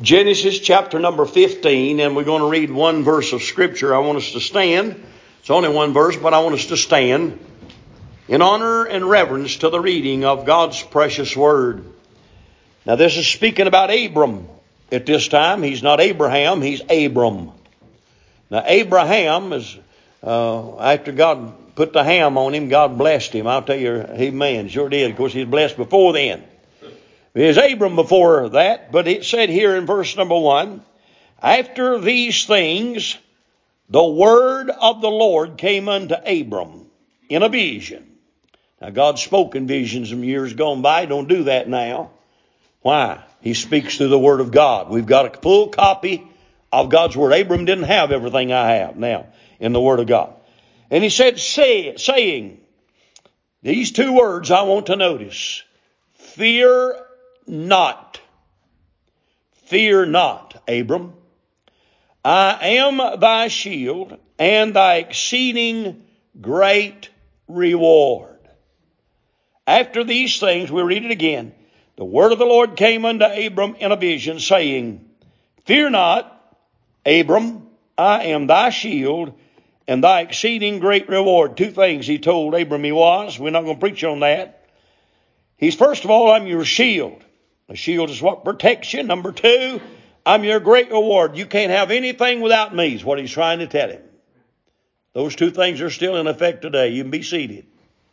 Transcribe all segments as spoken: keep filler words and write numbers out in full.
Genesis chapter number fifteen, and we're going to read one verse of Scripture. I want us to stand. It's only one verse, but I want us to stand in honor and reverence to the reading of God's precious Word. Now this is speaking about Abram at this time. He's not Abraham, he's Abram. Now Abraham is, uh, after God put the ham on him, God blessed him. I'll tell you, amen, sure did. Of course, he was blessed before then. It was Abram before that, but it said here in verse number one, after these things, the word of the Lord came unto Abram in a vision. Now God spoke in visions in years gone by. Don't do that now. Why? He speaks through the word of God. We've got a full copy of God's word. Abram didn't have everything I have now in the word of God. And he said, say, saying, these two words I want to notice. Fear not. Fear not, Abram. I am thy shield and thy exceeding great reward. After these things, we read it again. The word of the Lord came unto Abram in a vision, saying, fear not, Abram, I am thy shield and thy exceeding great reward. Two things he told Abram he was. We're not going to preach on that. He's, first of all, I'm your shield. The shield is what protects you. Number two, I'm your great reward. You can't have anything without me, is what he's trying to tell him. Those two things are still in effect today. You can be seated.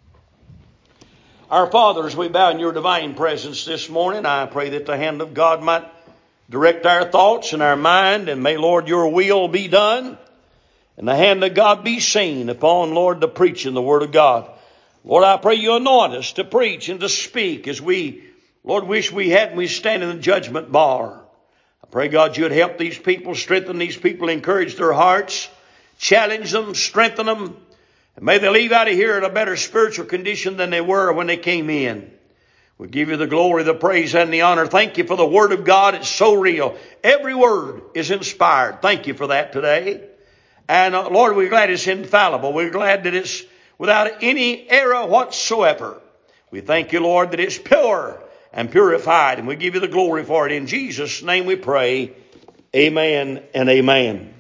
Our Father, as we bow in your divine presence this morning, I pray that the hand of God might direct our thoughts and our mind, and may, Lord, your will be done, and the hand of God be seen upon, Lord, the preaching the word of God. Lord, I pray you anoint us to preach and to speak as we, Lord, wish we hadn't. We stand in the judgment bar. I pray, God, you'd help these people, strengthen these people, encourage their hearts, challenge them, strengthen them, and may they leave out of here in a better spiritual condition than they were when they came in. We give you the glory, the praise, and the honor. Thank you for the word of God. It's so real. Every word is inspired. Thank you for that today. And uh, Lord, we're glad it's infallible. We're glad that it's without any error whatsoever. We thank you, Lord, that it's pure and purified, and we give you the glory for it. In Jesus' name we pray. Amen and amen.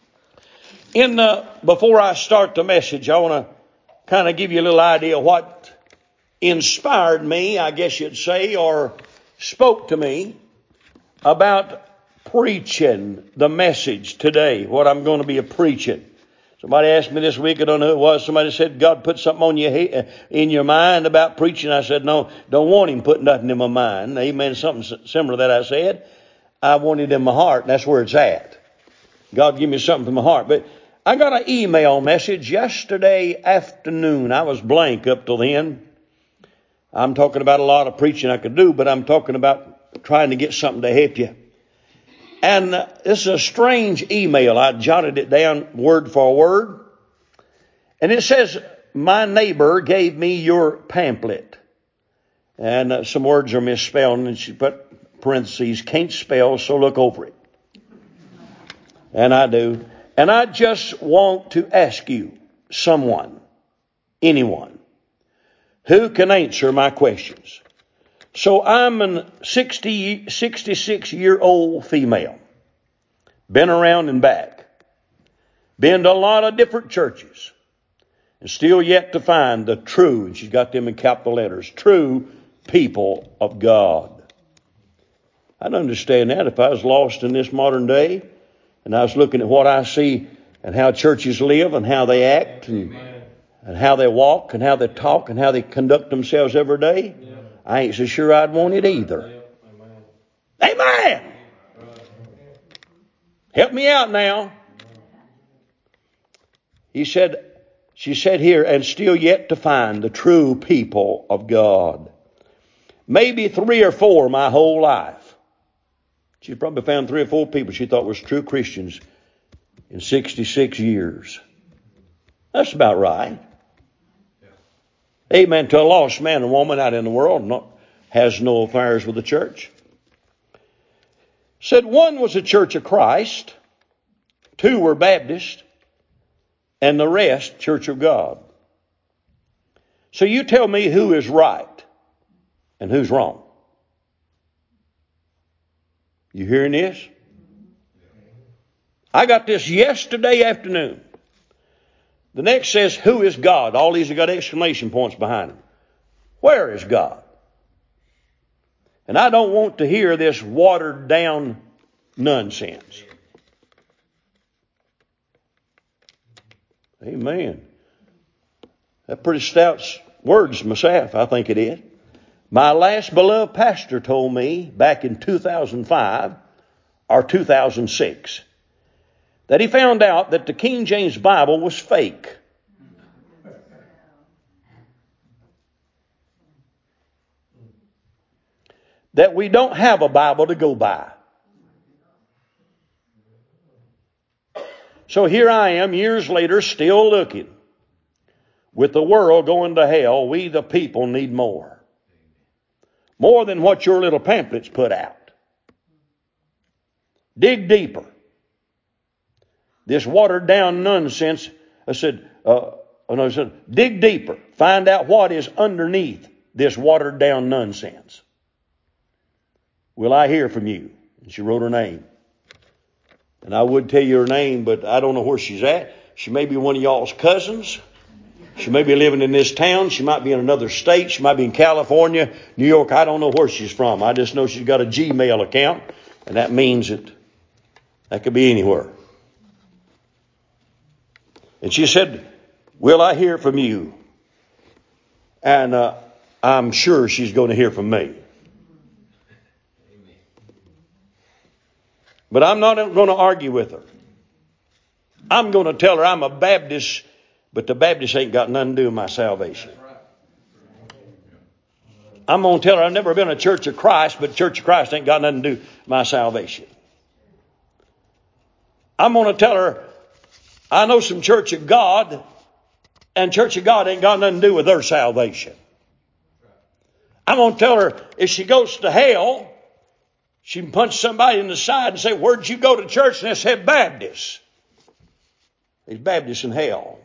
In the, before I start the message, I want to kind of give you a little idea of what inspired me, I guess you'd say, or spoke to me about preaching the message today, what I'm going to be a preaching. Somebody asked me this week, I don't know who it was, somebody said, God put something on your head, in your mind about preaching. I said, no, don't want him put nothing in my mind. Amen, something similar to that I said. I want it in my heart, and that's where it's at. God give me something from my heart. But I got an email message yesterday afternoon. I was blank up till then. I'm talking about a lot of preaching I could do, but I'm talking about trying to get something to help you. And this is a strange email. I jotted it down word for word. And it says, my neighbor gave me your pamphlet. And uh, some words are misspelled. And she put parentheses, can't spell, so look over it. And I do. And I just want to ask you, someone, anyone, who can answer my questions. So I'm a sixty, sixty-six-year-old female. Been around and back. Been to a lot of different churches. And still yet to find the true, and she's got them in capital letters, true people of God. I'd understand that if I was lost in this modern day, and I was looking at what I see and how churches live and how they act and, and how they walk and how they talk and how they conduct themselves every day. I ain't so sure I'd want it either. Amen. Help me out now. He said, she said here, and still yet to find the true people of God. Maybe three or four my whole life. She probably found three or four people she thought was true Christians in sixty-six years. That's about right. Amen. To a lost man and woman out in the world, not, has no affairs with the church. Said one was a Church of Christ, two were Baptist, and the rest Church of God. So you tell me who is right and who's wrong. You hearing this? I got this yesterday afternoon. The next says, who is God? All these have got exclamation points behind them. Where is God? And I don't want to hear this watered down nonsense. Amen. That's pretty stout words myself, I think it is. My last beloved pastor told me back in two thousand five or two thousand six that he found out that the King James Bible was fake. That we don't have a Bible to go by. So here I am, years later, still looking. With the world going to hell, we the people need more. More than what your little pamphlets put out. Dig deeper. This watered down nonsense, I said, uh, I said, dig deeper. Find out what is underneath this watered down nonsense. Will I hear from you? And she wrote her name. And I would tell you her name, but I don't know where she's at. She may be one of y'all's cousins. She may be living in this town. She might be in another state. She might be in California, New York. I don't know where she's from. I just know she's got a Gmail account. And that means that that could be anywhere. And she said, will I hear from you? And uh, I'm sure she's going to hear from me. But I'm not going to argue with her. I'm going to tell her I'm a Baptist, but the Baptist ain't got nothing to do with my salvation. I'm going to tell her I've never been a Church of Christ, but Church of Christ ain't got nothing to do with my salvation. I'm going to tell her I know some Church of God, and Church of God ain't got nothing to do with their salvation. I'm going to tell her if she goes to hell, she can punch somebody in the side and say, where'd you go to church? And they said, Baptist. There's Baptists in hell.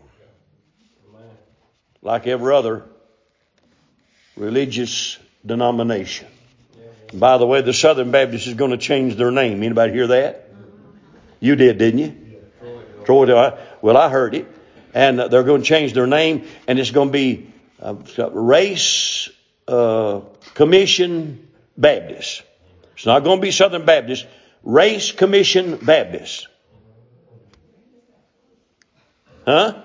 Like every other religious denomination. And by the way, the Southern Baptist is going to change their name. Anybody hear that? You did, didn't you? Troy, well, I heard it. And they're going to change their name. And it's going to be uh, Race uh, Commission Baptist. It's not going to be Southern Baptist. Race Commission Baptist. Huh?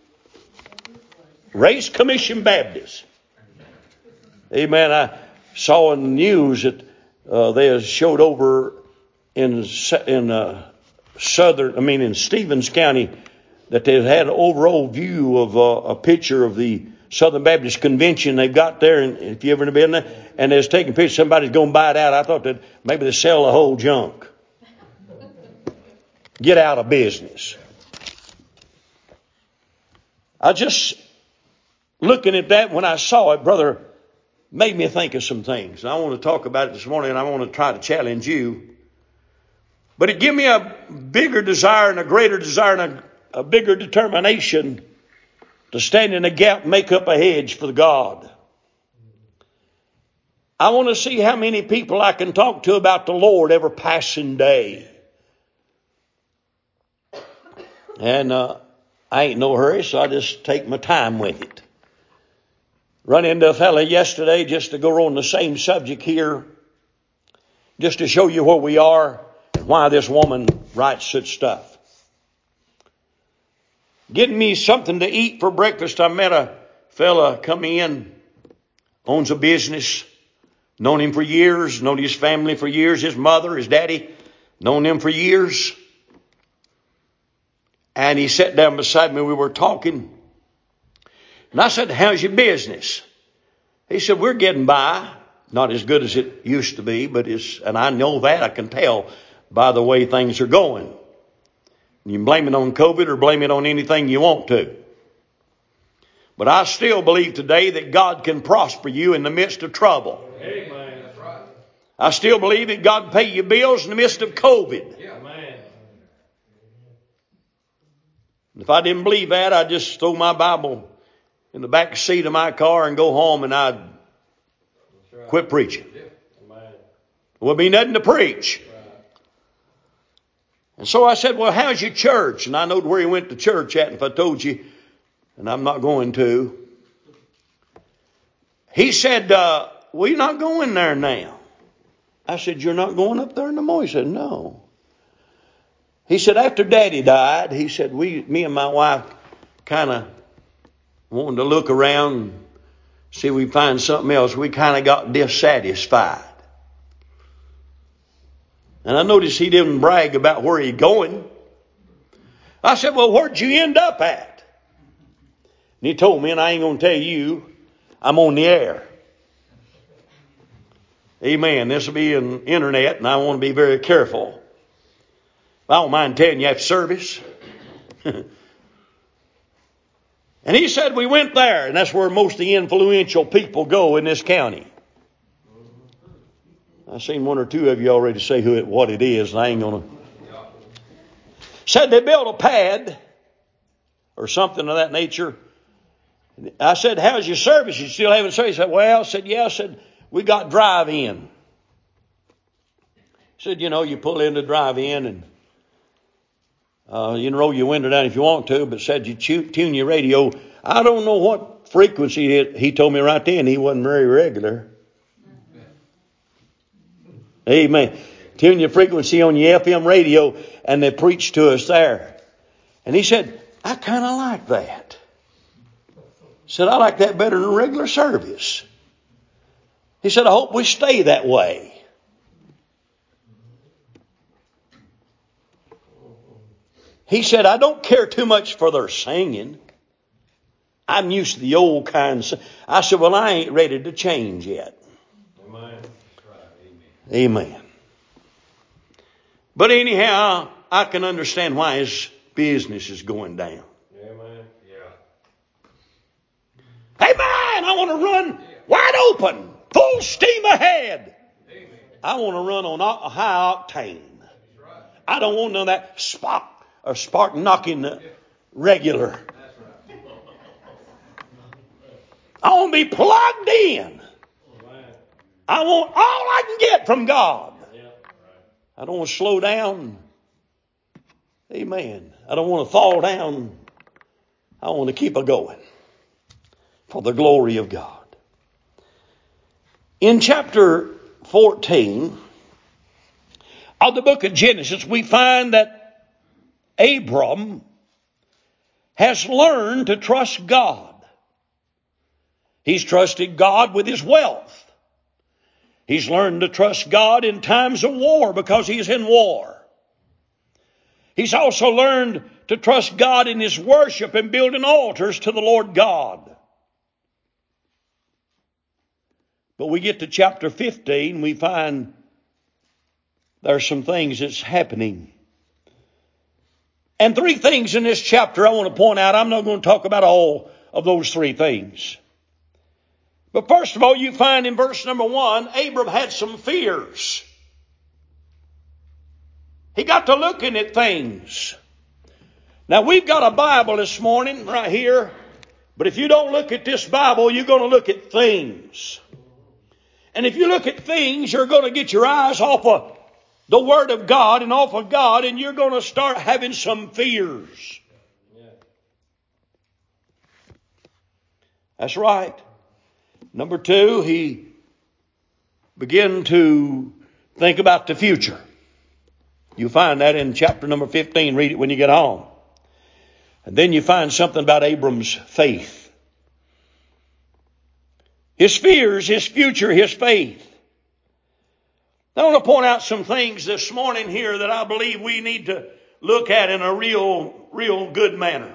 Race Commission Baptist. Amen. I saw in the news that uh, they showed over in in uh, southern, I mean in Stevens County, that they had an overall view of uh, a picture of the Southern Baptist Convention they've got there. And if you ever been there, and they was taking pictures, somebody's going to buy it out. I thought that maybe they sell the whole junk. Get out of business. I just, looking at that when I saw it, brother, made me think of some things. And I want to talk about it this morning, and I want to try to challenge you. But it gave me a bigger desire and a greater desire and a, a bigger determination to stand in the gap and make up a hedge for God. I want to see how many people I can talk to about the Lord every passing day. And uh, I ain't no hurry, so I just take my time with it. Run into a fella yesterday just to go on the same subject here, just to show you where we are and why this woman writes such stuff. Getting me something to eat for breakfast, I met a fella come in, owns a business, known him for years, known his family for years, his mother, his daddy, known him for years. And he sat down beside me, we were talking. And I said, how's your business? He said, we're getting by. Not as good as it used to be, but it's, and I know that, I can tell by the way things are going. You can blame it on COVID or blame it on anything you want to. But I still believe today that God can prosper you in the midst of trouble. Amen. That's right. I still believe that God can pay your bills in the midst of COVID. Yeah, man. If I didn't believe that, I'd just throw my Bible in the back seat of my car and go home and I'd quit preaching. Yeah. Amen. There would be nothing to preach. Right. And so I said, well, how's your church? And I knowed where he went to church at. And if I told you, and I'm not going to, he said, uh, we're not going there now. I said, you're not going up there no more? He said, no. He said, after Daddy died, he said, we, me and my wife kind of wanted to look around, see if we find something else. We kind of got dissatisfied. And I noticed he didn't brag about where he's going. I said, well, where'd you end up at? And he told me, and I ain't going to tell you, I'm on the air. Amen. This will be on the internet, and I want to be very careful. I don't mind telling you after service. And he said we went there, and that's where most of the influential people go in this county. I've seen one or two of you already say who it, what it is, and I ain't going to. Said they built a pad or something of that nature. I said, how's your service? You still having service? He said, well, I said, yeah. I said, we got drive-in. He said, you know, you pull in the drive-in and uh, you can roll your window down if you want to, but said you tune your radio. I don't know what frequency it, he told me right then. He wasn't very regular. Amen. Tune your frequency on your F M radio, and they preached to us there. And he said, I kind of like that. He said, I like that better than regular service. He said, I hope we stay that way. He said, I don't care too much for their singing. I'm used to the old kinds. I said, well, I ain't ready to change yet. Amen. Amen. But anyhow, I can understand why his business is going down. Amen. Yeah. Amen. I want to run wide open, full steam ahead. Amen. I want to run on a high octane. Right. I don't want none of that spark or spark knocking regular. That's right. I want to be plugged in. I want all I can get from God. I don't want to slow down. Amen. I don't want to fall down. I want to keep it going for the glory of God. In chapter fourteen of the book of Genesis, we find that Abram has learned to trust God. He's trusted God with his wealth. He's learned to trust God in times of war because he's in war. He's also learned to trust God in his worship and building altars to the Lord God. But we get to chapter fifteen, we find there's some things that's happening. And three things in this chapter I want to point out. I'm not going to talk about all of those three things. But first of all, you find in verse number one, Abram had some fears. He got to looking at things. Now, we've got a Bible this morning right here. But if you don't look at this Bible, you're going to look at things. And if you look at things, you're going to get your eyes off of the Word of God and off of God, and you're going to start having some fears. That's right. Number two, he began to think about the future. You find that in chapter number fifteen. Read it when you get home. And then you find something about Abram's faith. His fears, his future, his faith. I want to point out some things this morning here that I believe we need to look at in a real, real good manner.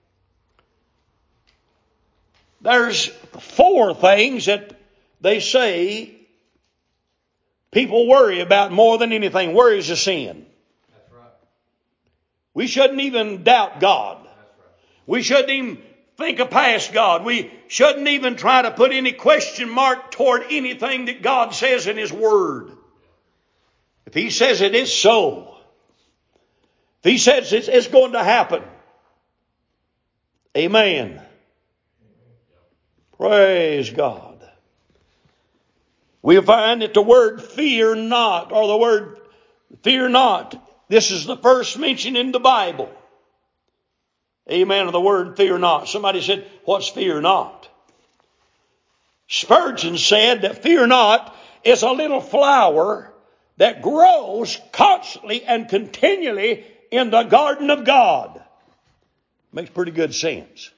There's four things that they say people worry about more than anything. Worry is a sin. That's right. We shouldn't even doubt God. That's right. We shouldn't even think of past God. We shouldn't even try to put any question mark toward anything that God says in His Word. If He says it is so. If He says it's, it's going to happen. Amen. Praise God. We find that the word fear not, or the word fear not, This is the first mention in the Bible. Amen. Of the word fear not. Somebody said, what's fear not? Spurgeon said that fear not is a little flower that grows constantly and continually in the garden of God. Makes pretty good sense.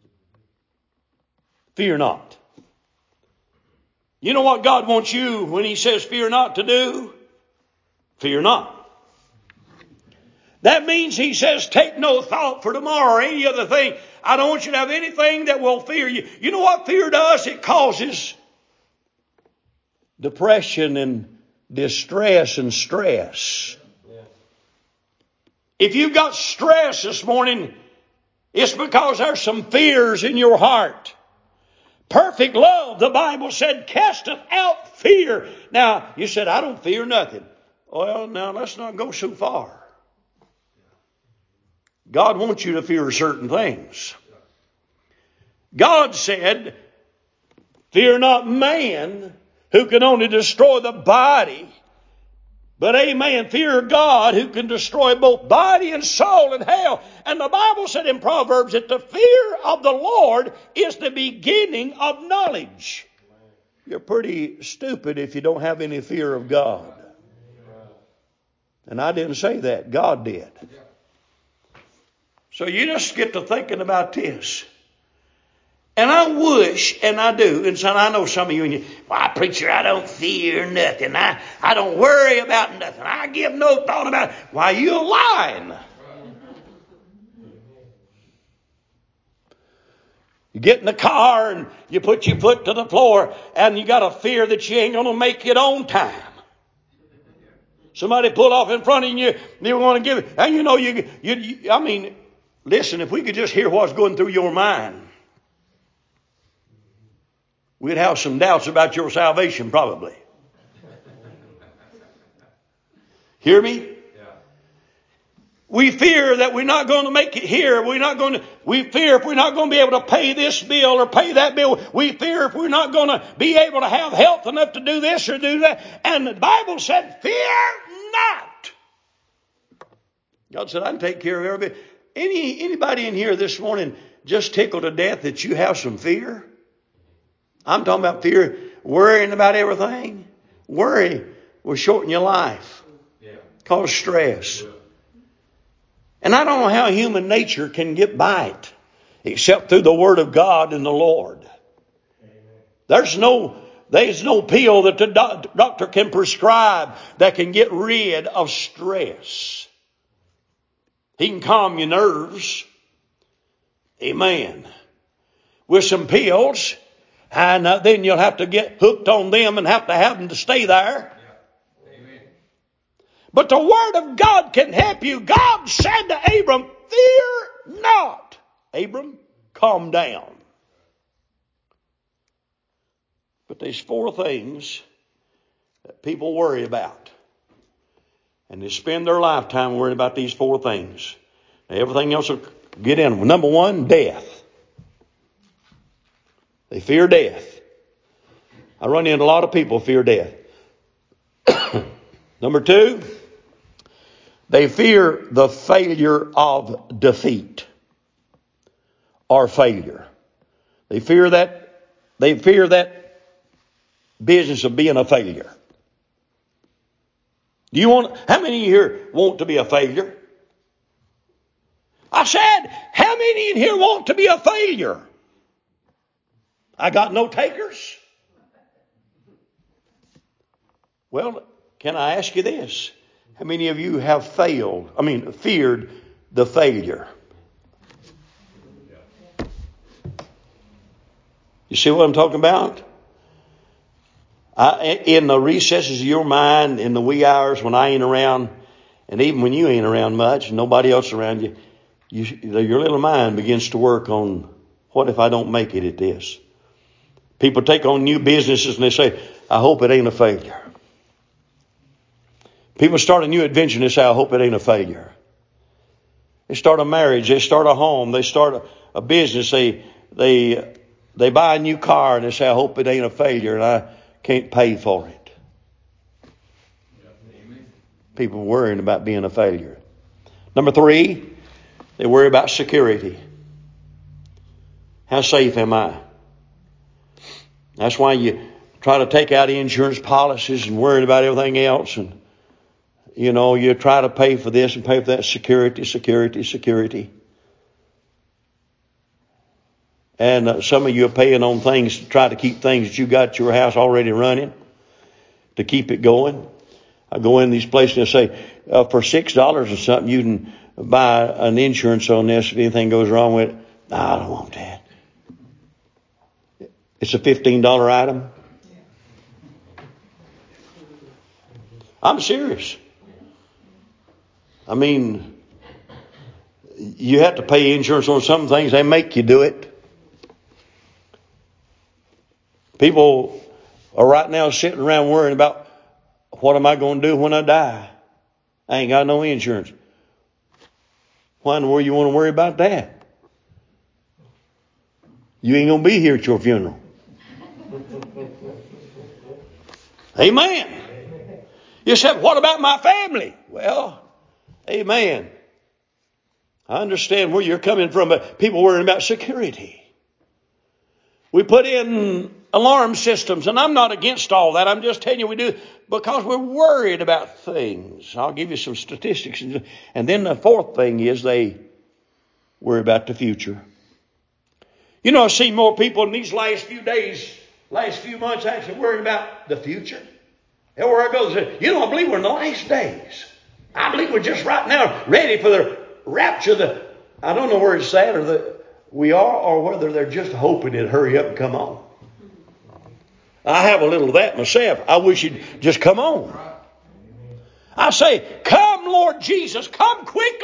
Fear not. You know what God wants you when He says fear not to do? Fear not. That means He says take no thought for tomorrow or any other thing. I don't want you to have anything that will fear you. You know what fear does? It causes depression and distress and stress. If you've got stress this morning, it's because there's some fears in your heart. Perfect love, the Bible said, casteth out fear. Now, you said, I don't fear nothing. Well, now let's not go so far. God wants you to fear certain things. God said, fear not man who can only destroy the body, but amen, fear God who can destroy both body and soul in hell. And the Bible said in Proverbs that the fear of the Lord is the beginning of knowledge. You're pretty stupid if you don't have any fear of God. And I didn't say that. God did. So you just get to thinking about this. And I wish, and I do, and son, I know some of you, and you, well, preacher, I don't fear nothing. I, I don't worry about nothing. I give no thought about it. Why, you're lying. You get in the car and you put your foot to the floor and you got a fear that you ain't going to make it on time. Somebody pull off in front of you, you want to give it, and you know, you, you, you, I mean, listen, if we could just hear what's going through your mind, we'd have some doubts about your salvation, probably. Hear me? Yeah. We fear that we're not going to make it here. We're not going to, we fear if we're not going to be able to pay this bill or pay that bill. We fear if we're not going to be able to have health enough to do this or do that. And the Bible said, fear not. God said, I can take care of everything. Any, anybody in here this morning just tickled to death that you have some fear? I'm talking about fear, worrying about everything. Worry will shorten your life. Yeah. Cause stress. Yeah. And I don't know how human nature can get by it, except through the Word of God and the Lord. Amen. There's no, there's no pill that the doc- doctor can prescribe that can get rid of stress. He can calm your nerves. Amen. With some pills. And uh, then you'll have to get hooked on them and have to have them to stay there. Yeah. Amen. But the Word of God can help you. God said to Abram, fear not. Abram, calm down. But there's four things that people worry about. And they spend their lifetime worrying about these four things. Now, everything else will get in. Number one, death. They fear death. I run into a lot of people who fear death. Number two, they fear the failure of defeat or failure. They fear that, they fear that business of being a failure. Do you want, how many of you here want to be a failure? I said, how many in here want to be a failure? I got no takers. Well, can I ask you this? How many of you have failed, I mean, feared the failure? You see what I'm talking about? I, in the recesses of your mind, in the wee hours when I ain't around, and even when you ain't around much, and nobody else around you, you, your little mind begins to work on, what if I don't make it at this? People take on new businesses and they say, I hope it ain't a failure. People start a new adventure and they say, I hope it ain't a failure. They start a marriage, they start a home, they start a, a business, they, they, they buy a new car and they say, I hope it ain't a failure and I can't pay for it. People worrying about being a failure. Number three, they worry about security. How safe am I? That's why you try to take out insurance policies and worry about everything else. And, you know, you try to pay for this and pay for that. Security, security, security. And uh, some of you are paying on things to try to keep things that you got at your house already running, to keep it going. I go in these places and say, uh, for six dollars or something, you can buy an insurance on this if anything goes wrong with it. No, I don't want that. It's a fifteen dollar item. I'm serious. I mean, you have to pay insurance on some things. They make you do it. People are right now sitting around worrying about, what am I going to do when I die? I ain't got no insurance. Why in the world you want to worry about that? You ain't going to be here at your funeral. Amen. You said, what about my family? Well, amen. I understand where you're coming from, but people worrying about security. We put in alarm systems, and I'm not against all that. I'm just telling you we do because we're worried about things. I'll give you some statistics. And then the fourth thing is they worry about the future. You know, I've seen more people in these last few days, last few months actually worrying about the future. Everywhere I go, they say, you know, I believe we're in the last days. I believe we're just right now ready for the rapture. The, I don't know where it's at or the we are or whether they're just hoping it'd hurry up and come on. I have a little of that myself. I wish it'd just come on. I say, come Lord Jesus, come quickly.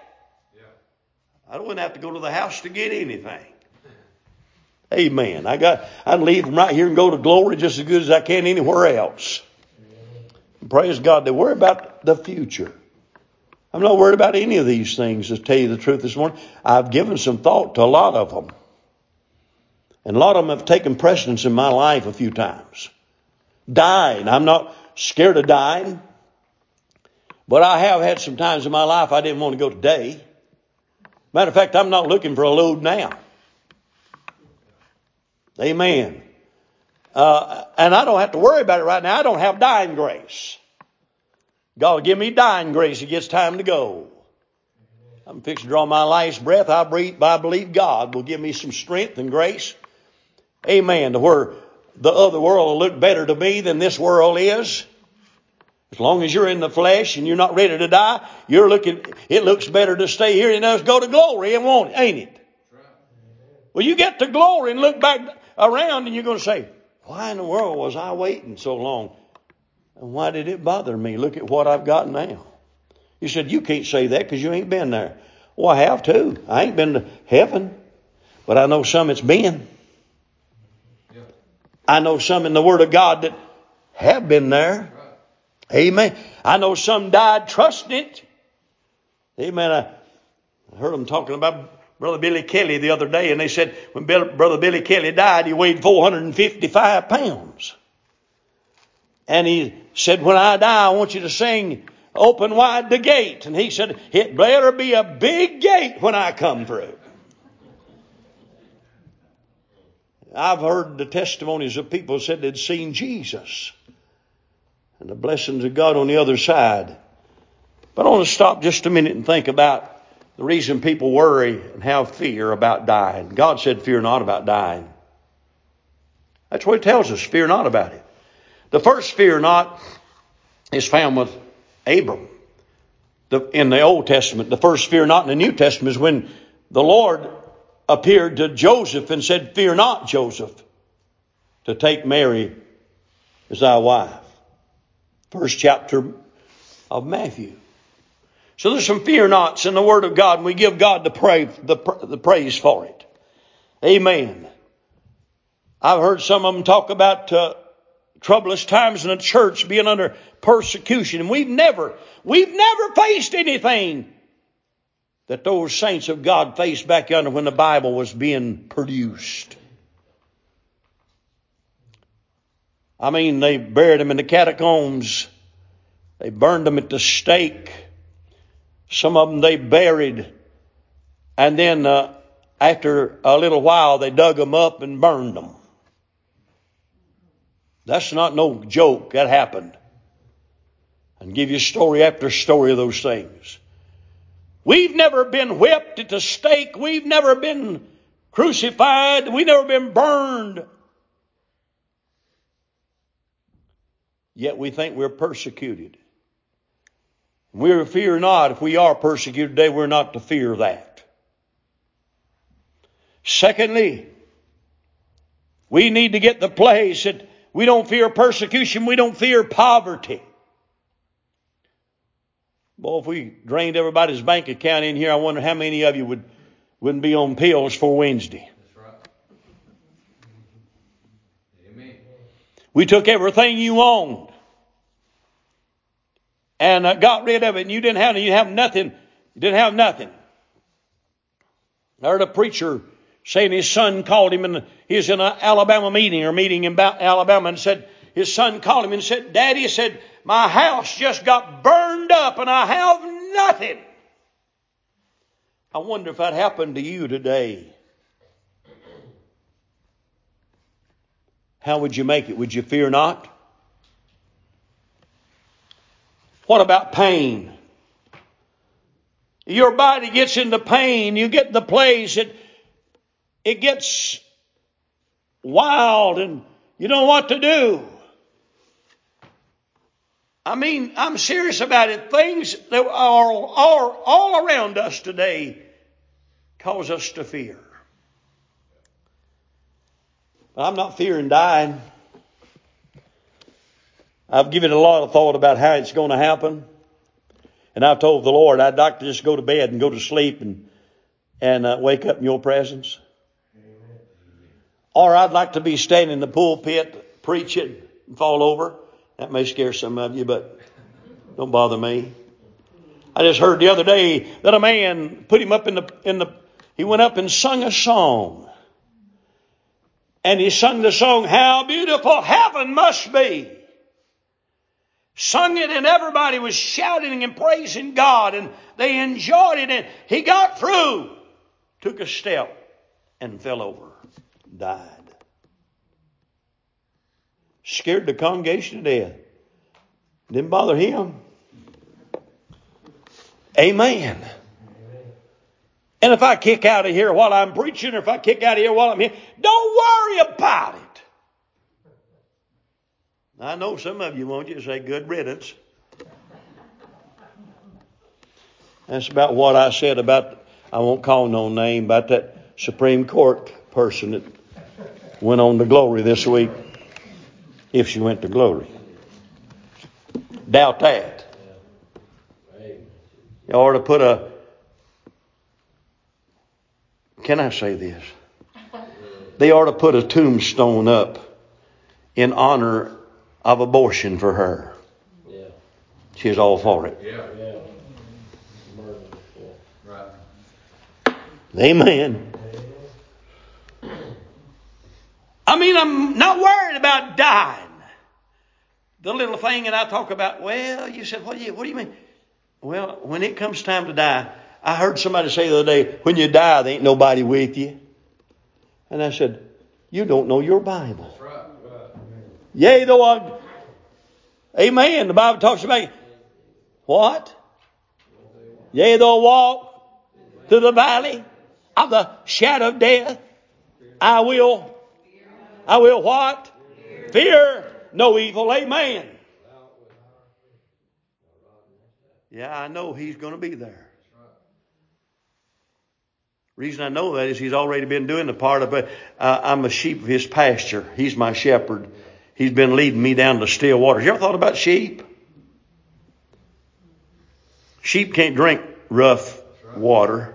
I don't have to go to the house to get anything. Amen. I got, I'd leave from right here and go to glory just as good as I can anywhere else. And praise God, they worry about the future. I'm not worried about any of these things, to tell you the truth this morning. I've given some thought to a lot of them. And a lot of them have taken precedence in my life a few times. Dying. I'm not scared of dying. But I have had some times in my life I didn't want to go today. Matter of fact, I'm not looking for a load now. Amen. Uh, and I don't have to worry about it right now. I don't have dying grace. God will give me dying grace. It gets time to go. I'm fixing to draw my last breath. I, breathe, I believe God will give me some strength and grace. Amen. To where the other world will look better to me than this world is. As long as you're in the flesh and you're not ready to die, you're looking. It looks better to stay here than us go to glory, and won't it? Ain't it? Well, you get to glory and look back around, and you're going to say, "Why in the world was I waiting so long? And why did it bother me? Look at what I've got now." You said, you can't say that because you ain't been there. Well, I have too. I ain't been to heaven, but I know some it's been. Yeah. I know some in the Word of God that have been there. Right. Amen. I know some died trusting it. Amen. I heard them talking about Brother Billy Kelly the other day, and they said when Bill, Brother Billy Kelly died, he weighed four hundred fifty-five pounds. And he said, when I die, I want you to sing, open wide the gate. And he said, it better be a big gate when I come through. I've heard the testimonies of people who said they'd seen Jesus. And the blessings of God on the other side. But I want to stop just a minute and think about the reason people worry and have fear about dying. God said, fear not about dying. That's what He tells us, fear not about it. The first fear not is found with Abram. The, in the Old Testament, the first fear not in the New Testament is when the Lord appeared to Joseph and said, fear not, Joseph, to take Mary as thy wife. First chapter of Matthew. So there's some fear nots in the Word of God, and we give God the praise, the, the praise for it. Amen. I've heard some of them talk about uh, troublous times in the church being under persecution. And we've never, we've never faced anything that those saints of God faced back yonder when the Bible was being produced. I mean, they buried them in the catacombs They burned them at the stake. Some of them they buried. And then uh, after a little while, they dug them up and burned them. That's not no joke. That happened. And give you story after story of those things. We've never been whipped at the stake. We've never been crucified. We've never been burned. Yet we think we're persecuted. We fear not. If we are persecuted today, we're not to fear that. Secondly, we need to get the place that we don't fear persecution. We don't fear poverty. Boy, if we drained everybody's bank account in here, I wonder how many of you would, wouldn't be on pills for Wednesday. That's right. Amen. We took everything you owned and uh, got rid of it, and you didn't have, you have nothing. You didn't have nothing. I heard a preacher saying his son called him, and he was in an Alabama meeting or meeting in Alabama, and said his son called him and said, "Daddy," said, "my house just got burned up and I have nothing." I wonder if that happened to you today. How would you make it? Would you fear not? What about pain? Your body gets into pain. You get in the place. It, it gets wild and you don't know what to do. I mean, I'm serious about it. Things that are, are all around us today cause us to fear. But I'm not fearing dying. I've given it a lot of thought about how it's going to happen. And I've told the Lord I'd like to just go to bed and go to sleep and, and uh, wake up in your presence. Amen. Or I'd like to be standing in the pulpit preaching and fall over. That may scare some of you, but don't bother me. I just heard the other day that a man put him up in the, in the, he went up and sung a song. And he sung the song, "How Beautiful Heaven Must Be." Sung it and everybody was shouting and praising God and they enjoyed it. And he got through, took a step and fell over, died. Scared the congregation to death. Didn't bother him. Amen. And if I kick out of here while I'm preaching, or if I kick out of here while I'm here, don't worry about it. I know some of you won't you say good riddance. That's about what I said about, I won't call no name, about that Supreme Court person that went on to glory this week. If she went to glory. Doubt that. You ought to put a, can I say this? They ought to put a tombstone up in honor of abortion for her. Yeah. She's all for it. Yeah. Yeah. Right. Amen. I mean, I'm not worried about dying. The little thing that I talk about, well, you said, what do you, what do you mean? Well, when it comes time to die, I heard somebody say the other day, when you die, there ain't nobody with you. And I said, you don't know your Bible. That's right. Yea, though I... Amen. The Bible talks about... What? Yea, though I walk through the valley of the shadow of death, I will... I will what? Fear no evil. Amen. Yeah, I know He's going to be there. Reason I know that is He's already been doing the part of it. Uh, I'm a sheep of His pasture. He's my shepherd. He's been leading me down to still waters. You ever thought about sheep? Sheep can't drink rough water.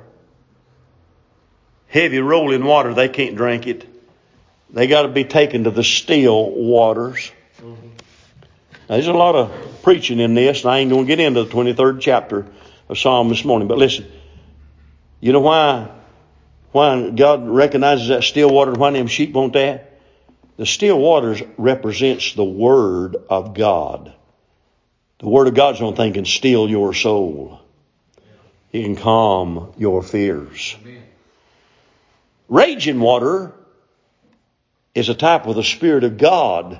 Heavy rolling water, they can't drink it. They got to be taken to the still waters. Now, there's a lot of preaching in this, and I ain't going to get into the twenty-third chapter of Psalm this morning. But listen, you know why, why God recognizes that still water and why them sheep want that? The still waters represents the Word of God. The Word of God's the only thing can steal your soul. It can calm your fears. Amen. Raging water is a type of the Spirit of God.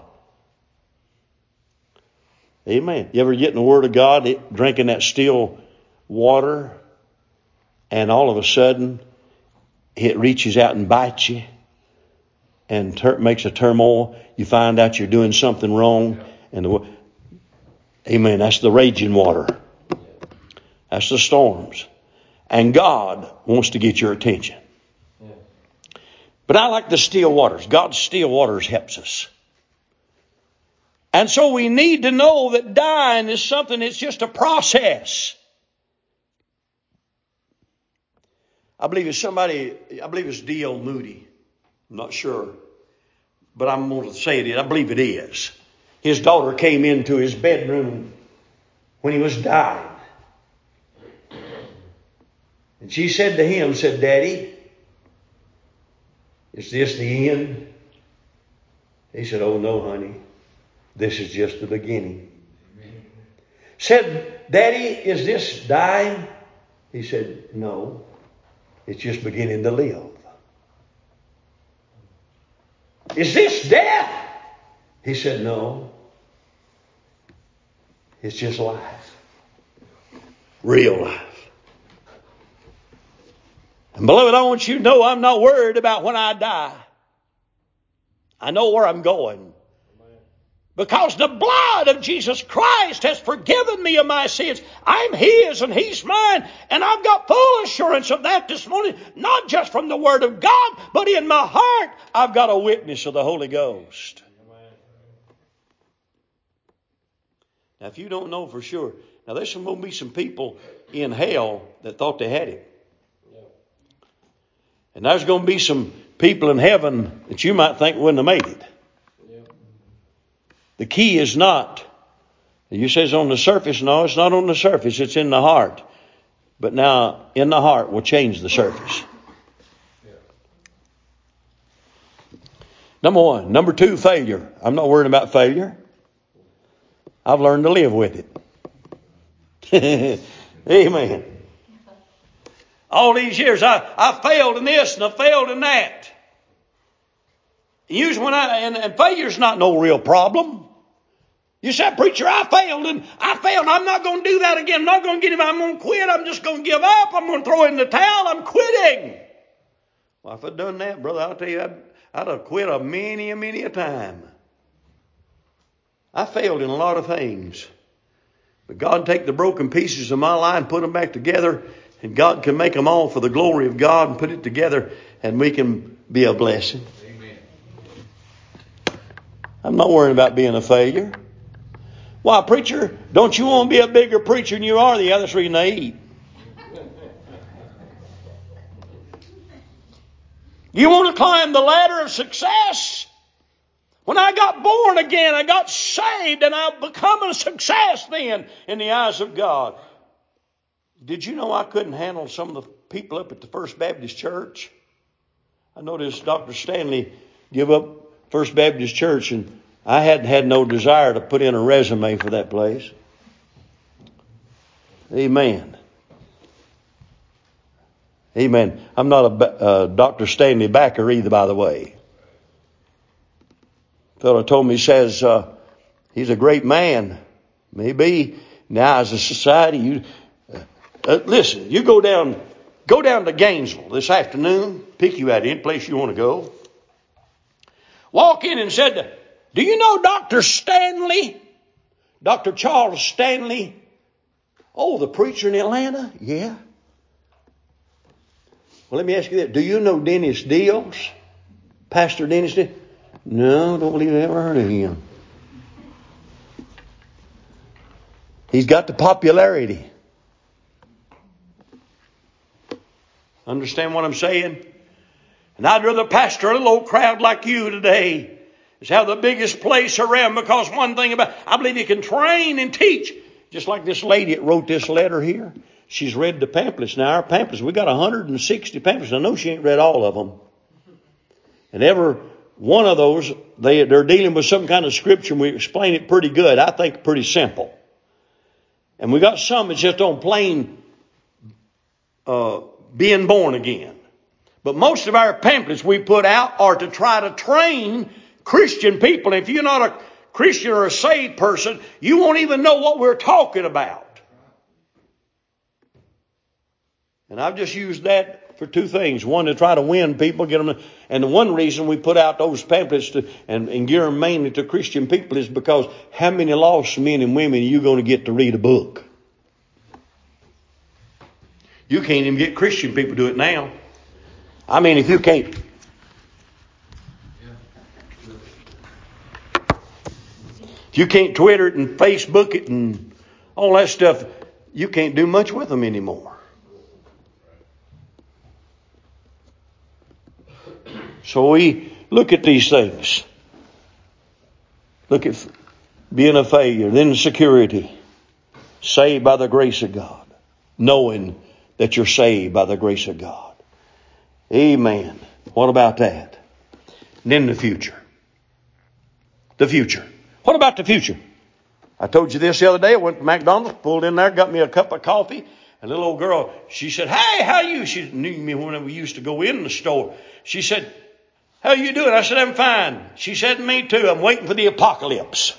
Amen. You ever get in the Word of God, it, drinking that still water, and all of a sudden it reaches out and bites you and ter- makes a turmoil. You find out you're doing something wrong. And the, amen. That's the raging water. That's the storms. And God wants to get your attention. But I like the still waters. God's still waters helps us. And so we need to know that dying is something that's just a process. I believe it's somebody, I believe it's D L Moody. I'm not sure. But I'm going to say it. I believe it is. His daughter came into his bedroom when he was dying. And she said to him, said, "Daddy, is this the end?" He said, "Oh no, honey. This is just the beginning." Amen. Said, "Daddy, is this dying?" He said, "No. It's just beginning to live." "Is this death?" He said, "No. It's just life. Real life." And beloved, I want you to know I'm not worried about when I die. I know where I'm going. Because the blood of Jesus Christ has forgiven me of my sins. I'm His and He's mine. And I've got full assurance of that this morning. Not just from the Word of God, but in my heart, I've got a witness of the Holy Ghost. Now, if you don't know for sure, now there's going to be some people in hell that thought they had it. And there's going to be some people in heaven that you might think wouldn't have made it. The key is not, you say it's on the surface. No, it's not on the surface. It's in the heart. But now, in the heart will change the surface. Number one. Number two, failure. I'm not worried about failure. I've learned to live with it. Amen. All these years, I, I failed in this and I failed in that. Usually when I, and, and failure's not no real problem. You said, "Preacher, I failed and I failed. I'm not going to do that again. I'm not going to get him. I'm going to quit. I'm just going to give up. I'm going to throw in the towel. I'm quitting." Well, if I'd done that, brother, I'll tell you, I'd, I'd have quit a many, a many a time. I failed in a lot of things. But God take the broken pieces of my life and put them back together. And God can make them all for the glory of God and put it together. And we can be a blessing. Amen. I'm not worrying about being a failure. Why, preacher, don't you want to be a bigger preacher than you are? The other three they eat. You want to climb the ladder of success? When I got born again, I got saved, and I've become a success then in the eyes of God. Did you know I couldn't handle some of the people up at the First Baptist Church? I noticed Doctor Stanley give up First Baptist Church, and I hadn't had no desire to put in a resume for that place. Amen. Amen. I'm not a uh, Doctor Stanley backer either, by the way. A fellow told me, he says, uh, he's a great man. Maybe now as a society, you uh, uh, listen, you go down, go down to Gainesville this afternoon, pick you out any place you want to go. Walk in and said, "Do you know Doctor Stanley? Doctor Charles Stanley? Oh, the preacher in Atlanta?" "Yeah." "Well, let me ask you that. Do you know Dennis Dills? Pastor Dennis Dills?" "No, don't believe I ever heard of him." He's got the popularity. Understand what I'm saying? And I'd rather pastor a little old crowd like you today is have the biggest place around, because one thing about, I believe you can train and teach. Just like this lady that wrote this letter here. She's read the pamphlets. Now our pamphlets, we got one hundred sixty pamphlets. I know she ain't read all of them. And every one of those, they, they're dealing with some kind of scripture, and we explain it pretty good. I think pretty simple. And we got some that's just on plain uh, being born again. But most of our pamphlets we put out are to try to train Christian people. If you're not a Christian or a saved person, you won't even know what we're talking about. And I've just used that for two things. One, to try to win people, get them. And the one reason we put out those pamphlets to, and, and gear them mainly to Christian people is because how many lost men and women are you going to get to read a book? You can't even get Christian people to do it now. I mean, if you can't. If you can't Twitter it and Facebook it and all that stuff, you can't do much with them anymore. So we look at these things. Look at being a failure, then security. Saved by the grace of God. Knowing that you're saved by the grace of God. Amen. What about that? And then the future. The future. What about the future? I told you this the other day. I went to McDonald's, pulled in there, got me a cup of coffee. A little old girl, she said, "Hey, how you?" She knew me when we used to go in the store. She said, "How you doing?" I said, "I'm fine." She said, "Me too. I'm waiting for the apocalypse."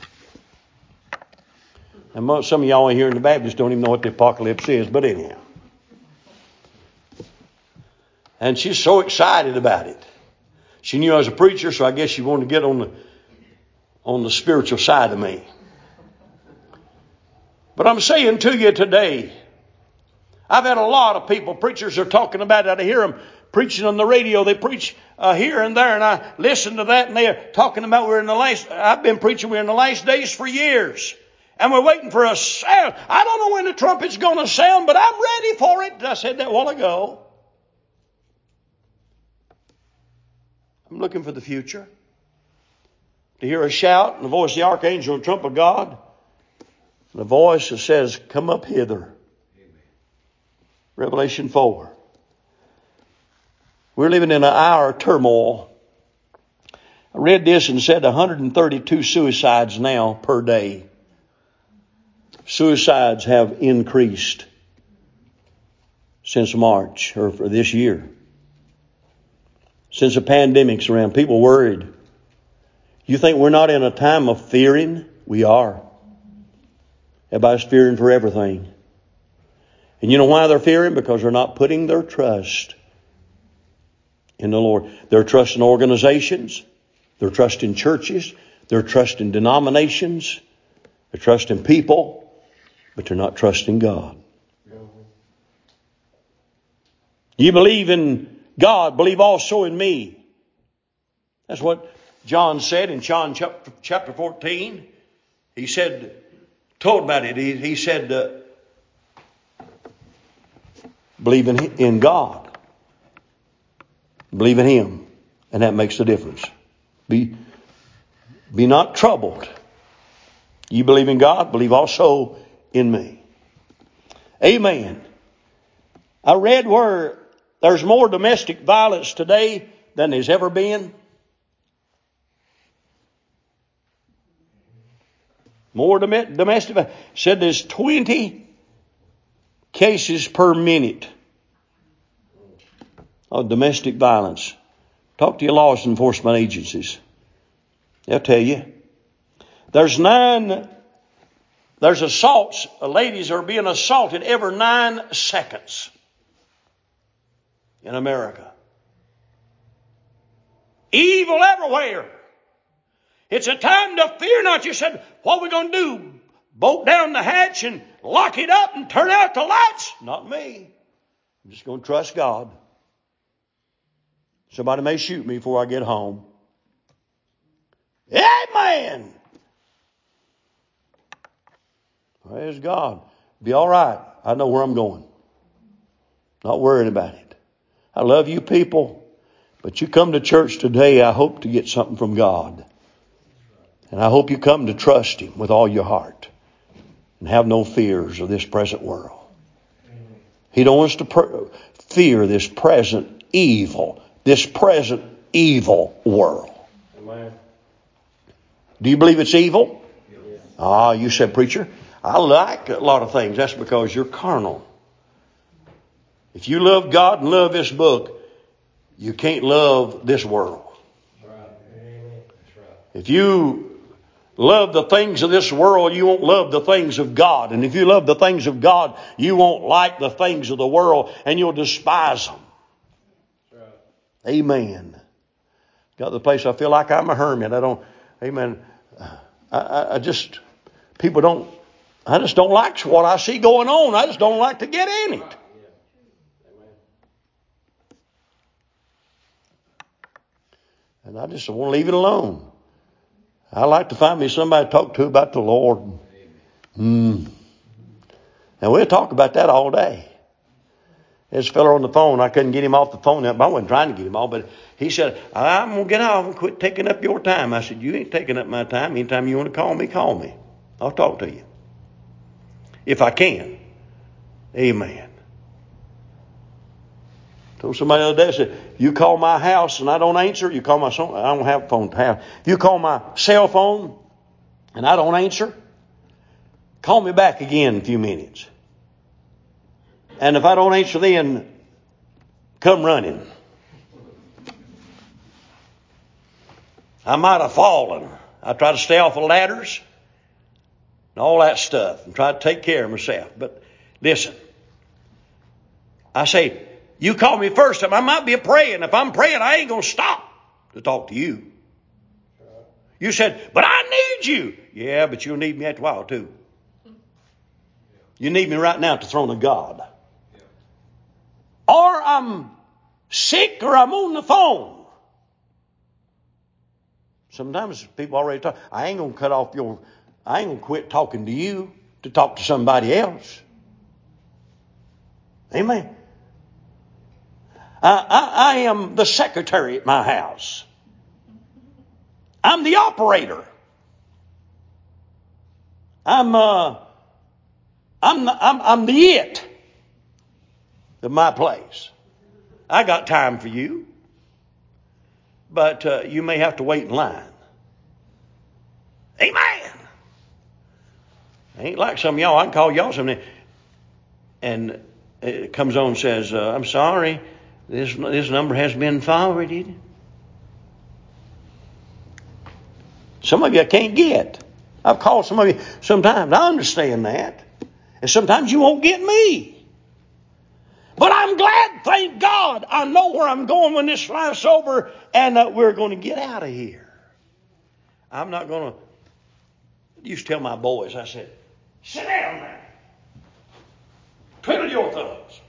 And most, some of y'all here in the Baptist don't even know what the apocalypse is, but anyhow. And she's so excited about it. She knew I was a preacher, so I guess she wanted to get on the on the spiritual side of me. But I'm saying to you today, I've had a lot of people, preachers are talking about it. I hear them preaching on the radio. They preach uh, here and there, and I listen to that, and they're talking about we're in the last, I've been preaching we're in the last days for years. And we're waiting for a sound. I don't know when the trumpet's going to sound, but I'm ready for it. I said that a while ago. I'm looking for the future. To hear a shout and the voice of the archangel and trump of God. The voice that says, "Come up hither." Amen. Revelation four. We're living in an hour of turmoil. I read this and said one hundred thirty-two suicides now per day. Suicides have increased since March or for this year. Since the pandemic's around, people worried. You think we're not in a time of fearing? We are. Everybody's fearing for everything. And you know why they're fearing? Because they're not putting their trust in the Lord. They're trusting organizations. They're trusting churches. They're trusting denominations. They're trusting people. But they're not trusting God. You believe in God, believe also in me. That's what John said in John chapter, chapter fourteen. He said, told about it. He, he said, uh, believe in, in God. Believe in Him. And that makes the difference. Be, be not troubled. You believe in God, believe also in me. Amen. I read where there's more domestic violence today than there's ever been. More dom- domestic violence. Said there's twenty cases per minute of domestic violence. Talk to your law enforcement agencies. They'll tell you. There's nine, there's assaults. Ladies are being assaulted every nine seconds in America. Evil everywhere. It's a time to fear not. You said, what are we going to do? Bolt down the hatch and lock it up and turn out the lights? Not me. I'm just going to trust God. Somebody may shoot me before I get home. Amen. Praise God. Be all right. I know where I'm going. Not worried about it. I love you people. But you come to church today, I hope to get something from God. And I hope you come to trust Him with all your heart. And have no fears of this present world. He don't want us to per- fear this present evil. This present evil world. Amen. Do you believe it's evil? Yes. Ah, you said, preacher, I like a lot of things. That's because you're carnal. If you love God and love this book, you can't love this world. That's right. That's right. If you love the things of this world, you won't love the things of God. And if you love the things of God, you won't like the things of the world, and you'll despise them. That's right. Amen. Got to the place I feel like I'm a hermit. I don't, amen. I, I, I just, people don't, I just don't like what I see going on. I just don't like to get in it. And I just want to leave it alone. I like to find me somebody to talk to about the Lord. Mm. And we'll talk about that all day. There's a fella on the phone. I couldn't get him off the phone. I wasn't trying to get him off, but he said, I'm going to get off and quit taking up your time. I said, you ain't taking up my time. Anytime you want to call me, call me. I'll talk to you. If I can. Amen. Told somebody the other day, I said, you call my house and I don't answer, you call my phone, I don't have a phone to have. If you call my cell phone and I don't answer, call me back again in a few minutes. And if I don't answer then, come running. I might have fallen. I try to stay off of ladders and all that stuff and try to take care of myself. But listen, I say, you call me first time. I might be praying. If I'm praying, I ain't going to stop to talk to you. You said, but I need you. Yeah, but you'll need me after a while too. You need me right now at the throne of God. Or I'm sick or I'm on the phone. Sometimes people already talk. I ain't going to cut off your, I ain't going to quit talking to you to talk to somebody else. Amen. I, I, I am the secretary at my house. I'm the operator. I'm uh, I'm the, I'm I'm the it of my place. I got time for you, but uh, you may have to wait in line. Amen. Ain't like some of y'all. I can call y'all something, and it comes on and says, uh, "I'm sorry, this this number has been forwarded." Some of you I can't get. I've called some of you sometimes. I understand that. And sometimes you won't get me. But I'm glad, thank God, I know where I'm going when this life's over, and uh, we're going to get out of here. I'm not going to... I used to tell my boys, I said, sit down there. Twiddle your thumbs.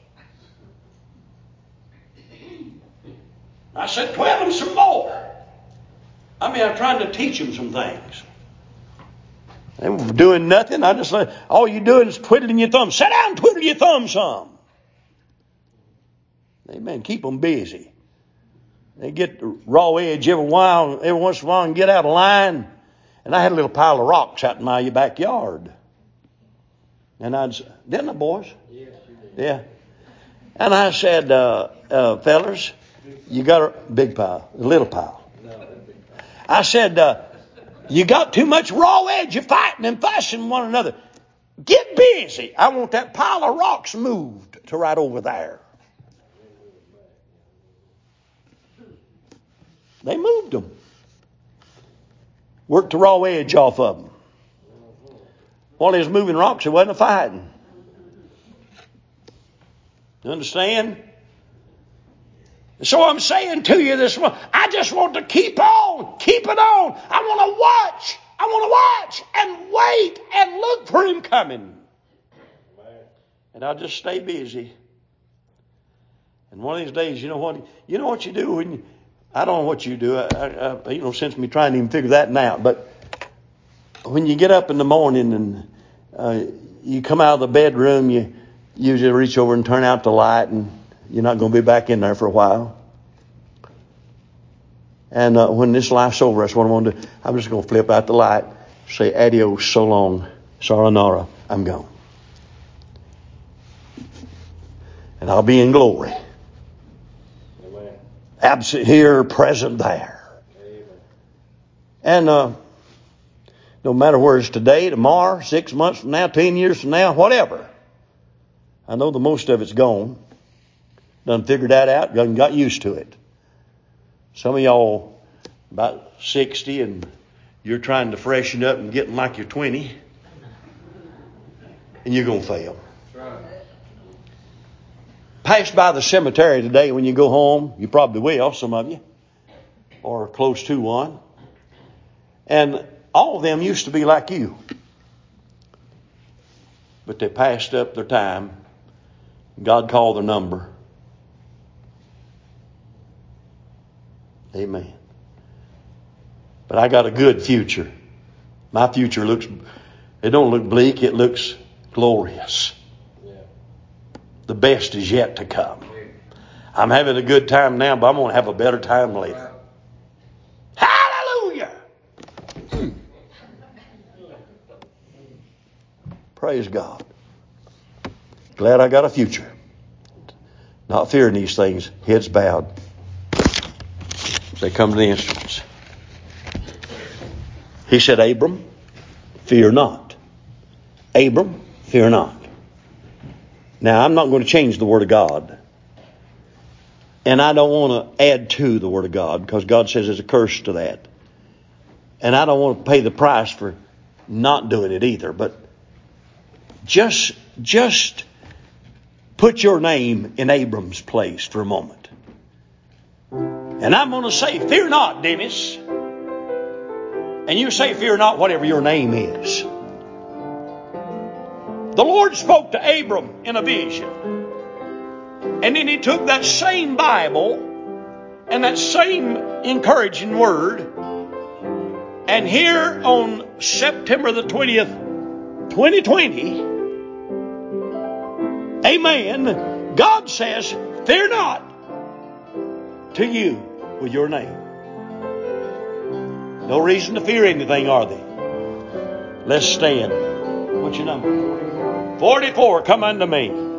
I said, twiddle them some more. I mean, I'm trying to teach them some things. They were doing nothing. I just said, all you doing is twiddling your thumbs. Sit down and twiddle your thumbs some. Amen. Keep them busy. They get the raw edge every while, every once in a while and get out of line. And I had a little pile of rocks out in my backyard. And I'd say, didn't I, boys? Yes, you did. Yeah. And I said, uh, uh, fellas, you got a big pile, a little pile. No, big pile. I said, uh, you got too much raw edge. You're fighting and fussing one another. Get busy. I want that pile of rocks moved to right over there. They moved them. Worked the raw edge off of them. While they was moving rocks, it wasn't a fighting. You understand? So I'm saying to you this morning, I just want to keep on, keep it on. I want to watch. I want to watch and wait and look for him coming. And I'll just stay busy. And one of these days, you know what? You know what you do when you, I don't know what you do. I, I, I, you know, sense me trying to even figure that out. But when you get up in the morning and uh, you come out of the bedroom, you usually reach over and turn out the light, and you're not going to be back in there for a while. And uh, when this life's over, that's what I'm going to do. I'm just going to flip out the light, say adios, so long, sayonara, I'm gone. And I'll be in glory. Amen. Absent here, present there. Amen. And uh, No matter where it's today, tomorrow, six months from now, ten years from now, whatever. I know the most of it's gone. Done figured that out, done got used to it. Some of y'all about sixty and you're trying to freshen up and getting like you're twenty. And you're going to fail. Pass by the cemetery today when you go home. You probably will, some of you. Or close to one. And all of them used to be like you. But they passed up their time. God called their number. Amen. But I got a good future. My future looks, it don't look bleak, it looks glorious. Yeah. The best is yet to come. I'm having a good time now, but I'm going to have a better time later. Hallelujah! Praise God. Glad I got a future. Not fearing these things, heads bowed. They come to the instruments. He said, Abram, fear not. Abram, fear not. Now, I'm not going to change the Word of God. And I don't want to add to the Word of God because God says there's a curse to that. And I don't want to pay the price for not doing it either. But just, just put your name in Abram's place for a moment. And I'm going to say, fear not, Dennis. And you say, fear not, whatever your name is. The Lord spoke to Abram in a vision. And then He took that same Bible and that same encouraging word. And here on September the twentieth, twenty twenty, amen, God says, fear not to you with your name. No reason to fear anything, are there? Let's stand. What's your number? forty-four, come unto me.